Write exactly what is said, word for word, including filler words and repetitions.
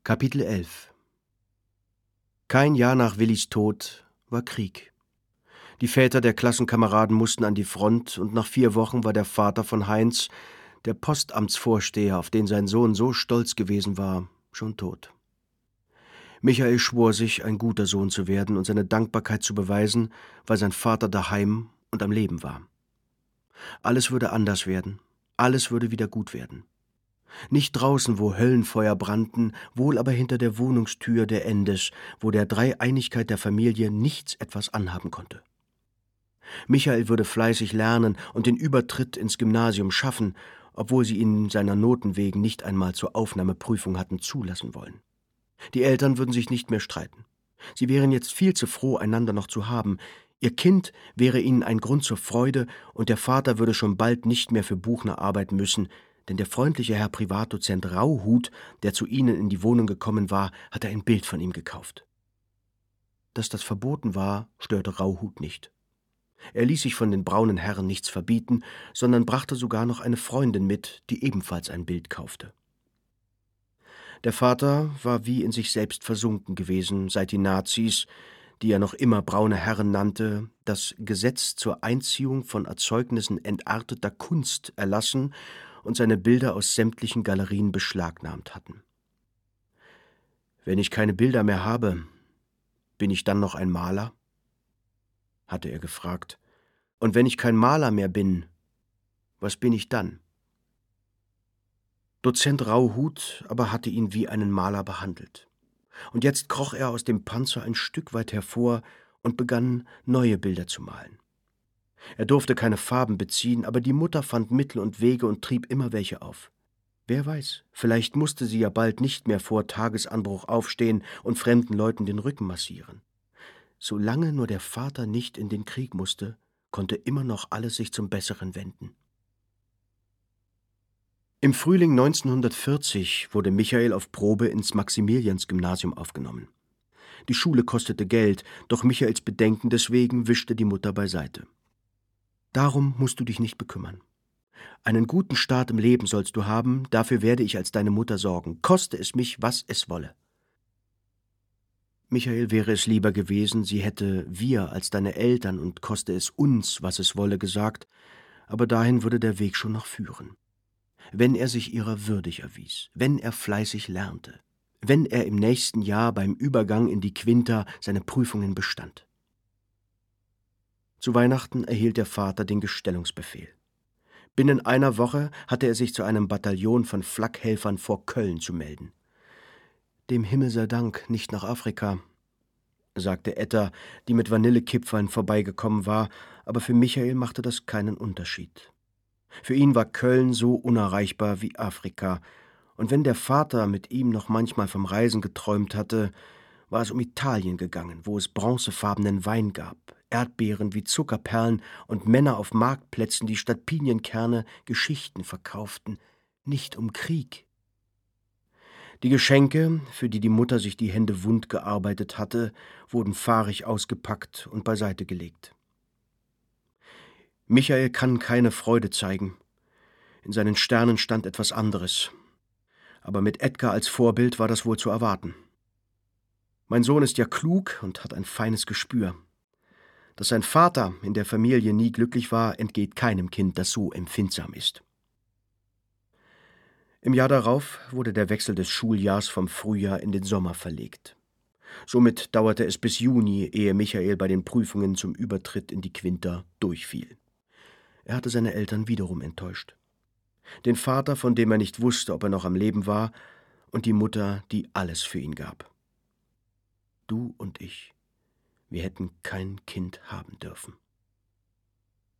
Kapitel elf. Kein Jahr nach Willis Tod war Krieg. Die Väter der Klassenkameraden mussten an die Front, und nach vier Wochen war der Vater von Heinz, der Postamtsvorsteher, auf den sein Sohn so stolz gewesen war, schon tot. Michael schwor sich, ein guter Sohn zu werden und seine Dankbarkeit zu beweisen, weil sein Vater daheim und am Leben war. Alles würde anders werden, alles würde wieder gut werden. Nicht draußen, wo Höllenfeuer brannten, wohl aber hinter der Wohnungstür der Endes, wo der Dreieinigkeit der Familie nichts etwas anhaben konnte. Michael würde fleißig lernen und den Übertritt ins Gymnasium schaffen, obwohl sie ihn seiner Noten wegen nicht einmal zur Aufnahmeprüfung hatten zulassen wollen. Die Eltern würden sich nicht mehr streiten. Sie wären jetzt viel zu froh, einander noch zu haben. Ihr Kind wäre ihnen ein Grund zur Freude, und der Vater würde schon bald nicht mehr für Buchner arbeiten müssen, denn der freundliche Herr Privatdozent Rauhut, der zu ihnen in die Wohnung gekommen war, hatte ein Bild von ihm gekauft. Dass das verboten war, störte Rauhut nicht. Er ließ sich von den braunen Herren nichts verbieten, sondern brachte sogar noch eine Freundin mit, die ebenfalls ein Bild kaufte. Der Vater war wie in sich selbst versunken gewesen, seit die Nazis, die er noch immer braune Herren nannte, das Gesetz zur Einziehung von Erzeugnissen entarteter Kunst erlassen und seine Bilder aus sämtlichen Galerien beschlagnahmt hatten. »Wenn ich keine Bilder mehr habe, bin ich dann noch ein Maler?« hatte er gefragt. »Und wenn ich kein Maler mehr bin, was bin ich dann?« Dozent Rauhut aber hatte ihn wie einen Maler behandelt. Und jetzt kroch er aus dem Panzer ein Stück weit hervor und begann, neue Bilder zu malen. Er durfte keine Farben beziehen, aber die Mutter fand Mittel und Wege und trieb immer welche auf. Wer weiß, vielleicht musste sie ja bald nicht mehr vor Tagesanbruch aufstehen und fremden Leuten den Rücken massieren. Solange nur der Vater nicht in den Krieg musste, konnte immer noch alles sich zum Besseren wenden. Im Frühling neunzehnhundertvierzig wurde Michael auf Probe ins Maximiliansgymnasium aufgenommen. Die Schule kostete Geld, doch Michaels Bedenken deswegen wischte die Mutter beiseite. »Darum musst du dich nicht bekümmern. Einen guten Start im Leben sollst du haben, dafür werde ich als deine Mutter sorgen, koste es mich, was es wolle.« Michael wäre es lieber gewesen, sie hätte wir als deine Eltern und koste es uns, was es wolle, gesagt, aber dahin würde der Weg schon noch führen. Wenn er sich ihrer würdig erwies, wenn er fleißig lernte, wenn er im nächsten Jahr beim Übergang in die Quinta seine Prüfungen bestand. Zu Weihnachten erhielt der Vater den Gestellungsbefehl. Binnen einer Woche hatte er sich zu einem Bataillon von Flakhelfern vor Köln zu melden. »Dem Himmel sei Dank, nicht nach Afrika«, sagte Etta, die mit Vanillekipferln vorbeigekommen war, aber für Michael machte das keinen Unterschied. Für ihn war Köln so unerreichbar wie Afrika, und wenn der Vater mit ihm noch manchmal vom Reisen geträumt hatte, war es um Italien gegangen, wo es bronzefarbenen Wein gab, Erdbeeren wie Zuckerperlen und Männer auf Marktplätzen, die statt Pinienkerne Geschichten verkauften, nicht um Krieg. Die Geschenke, für die die Mutter sich die Hände wund gearbeitet hatte, wurden fahrig ausgepackt und beiseite gelegt. Michael kann keine Freude zeigen. In seinen Sternen stand etwas anderes. Aber mit Edgar als Vorbild war das wohl zu erwarten. Mein Sohn ist ja klug und hat ein feines Gespür. Dass sein Vater in der Familie nie glücklich war, entgeht keinem Kind, das so empfindsam ist. Im Jahr darauf wurde der Wechsel des Schuljahrs vom Frühjahr in den Sommer verlegt. Somit dauerte es bis Juni, ehe Michael bei den Prüfungen zum Übertritt in die Quinta durchfiel. Er hatte seine Eltern wiederum enttäuscht. Den Vater, von dem er nicht wusste, ob er noch am Leben war, und die Mutter, die alles für ihn gab. Du und ich, wir hätten kein Kind haben dürfen.